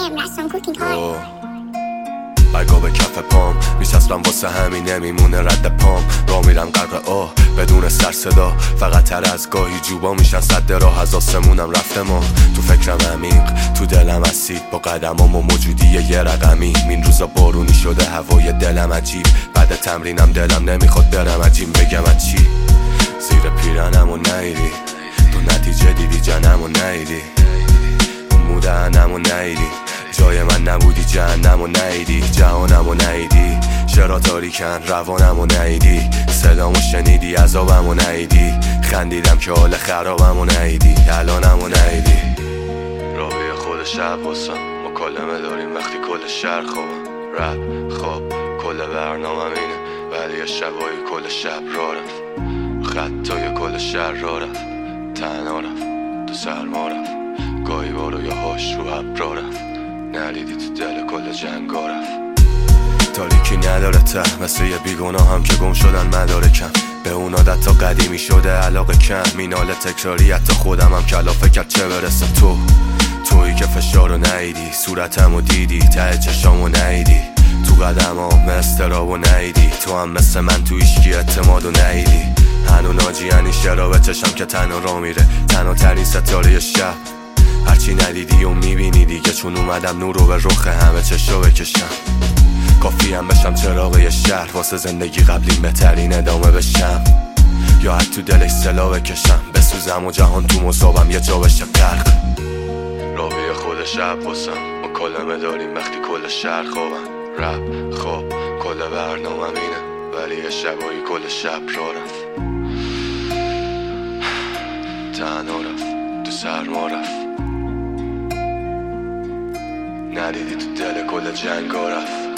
restaurant cooking hard. برگا به کف پام میچسبم واسه همین نمیمونه رد پام را میرم غرق آه بدون سر صدا فقط تر از گاهی جوبا میشن صد راه از آسمونم رفته ما تو فکرم عمیق تو دلم اسید با قدمام و موجودی یه رقمی این روزا بارونی شده هوای دلم عجیب بعد تمرینم دلم نمیخواد برم عجیم بگم از چی زیر پیرنم و نیری تو نتیجه دیدی جنم و نیری اون مودنم و نیری جای من نبودی جهنم و نیدی جهانم و نیدی چرا تاریکن روانم و نیدی صدامو شنیدی عذابم و نیدی خندیدم که حال خرابم و نیدی الانم و نیدی راوی خود شب واسم مکالمه داریم وقتی کل شهر خوابم رپ خواب کل برنامه اینه ولی شبایی کل شب را رفت خطای کل شهر را رفت تنها رفت تو سرما رفت گاهی بارو یا هاش رو ابرا رفت نریدی تو دل کل جنگا رفت تاریکی نداره ته مثل یه بیگناه هم که گم شدن مدارکم به اون عادت تا قدیمی شده علاقه کم مینال تکراری حتی خودم هم کلافه کرد چه برسه تویی که فشارو نیدی صورتمو دیدی ته چشامو نیدی تو قدمام استرابو نیدی تو هم مثل من تو ایشکی اعتمادو نیدی هنو ناجی یعنی شراب چشم که تنها را میره تنها ترین ستاره شب هرچی ندیدی و میبینی دیگه چون اومدم نور رو به رخ همه چشا بکشم کافی هم بشم چراغ یه شهر واسه زندگی قبلی بهترین ادامه بشم یا حتی تو دلش سلا بکشم بسوزم و جهان تو مصابم یه جا بشه غرق راوی خود شب واسم مکالمه داریم وقتی کل شهر خوابم رپ خواب کل برنامه اینه ولی یه شبایی کل شب را رفت تنها رفت تو سرما رفت ندیدی تو دل کل جنگا رفت